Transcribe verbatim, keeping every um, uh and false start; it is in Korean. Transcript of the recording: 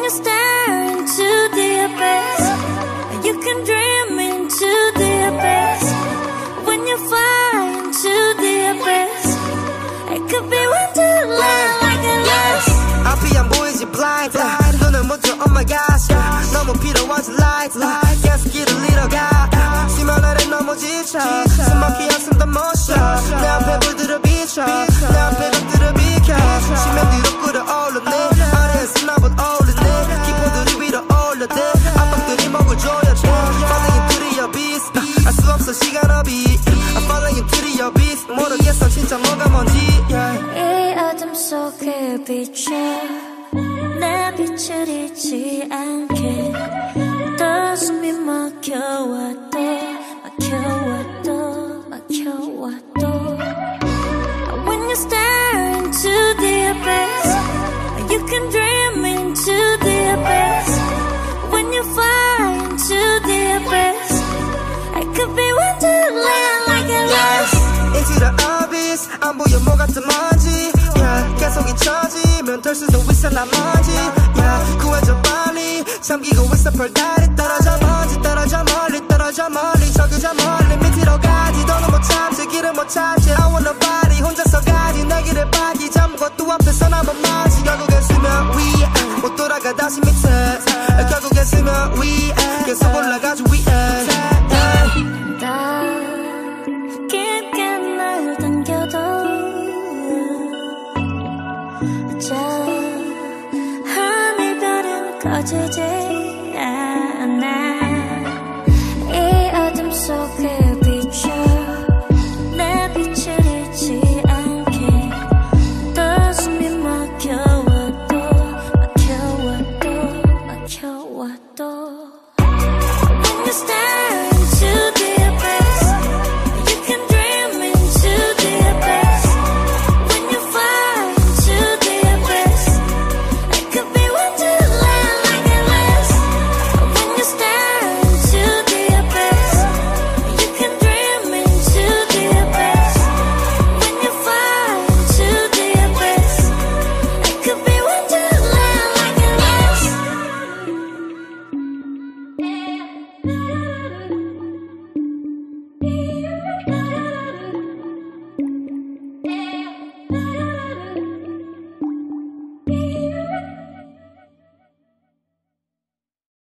you stare into the abyss, you can dream into the abyss. When you fly into the abyss, it could be wonderland like a yes. 앞이 안 보이지 blind, 눈을 못 떠 oh my gosh. 너무 필요하지 light, 계속 길을 잃어가. 수면 아래 너무 지쳐, 숨막히 한숨 더 못 쉬어. 내 앞에 불들어 비춰, 내 앞에 적들을 비켜. 심연 뒤로 끌어올렸네, 아래에서 나봇 어울리네. 기포들이 위로 올려대, 압박들이 목을 조여대. Falling into the abyss, 알 수 없어 시간 어비. I'm falling into the abyss, 모르겠어 진짜 뭐가 뭔지. 이 어둠 속에 비춰 내 빛을 잃지 않게. 또 숨이 막혀와도 막혀와도 막혀와도. When you stare into the abyss, you can dream into the abyss. When you fly into the abyss, it could be wonderland like a yes. Into the abyss, 안 보여 뭐 같은 먼지. Yeah, 계속 잊혀지면 될수록 있어 나머지. Yeah, 구해줘 빨리 잠기고 있어 별다리. 떨어져 먼지 떨어져 멀리 떨어져 멀리 저기 저 멀리 밑으로 가지. 너는 못 참지 길을 못 찾지. I want nobody 혼자서 가지. 내 길을 빠지 아무것도 앞에서 나만 맞지. 결국엔 쓰면 위에 못 돌아가 다시 밑에. 결국엔 쓰면 위에 계속 올라가죠 위에. 저 하늘별은 꺼지지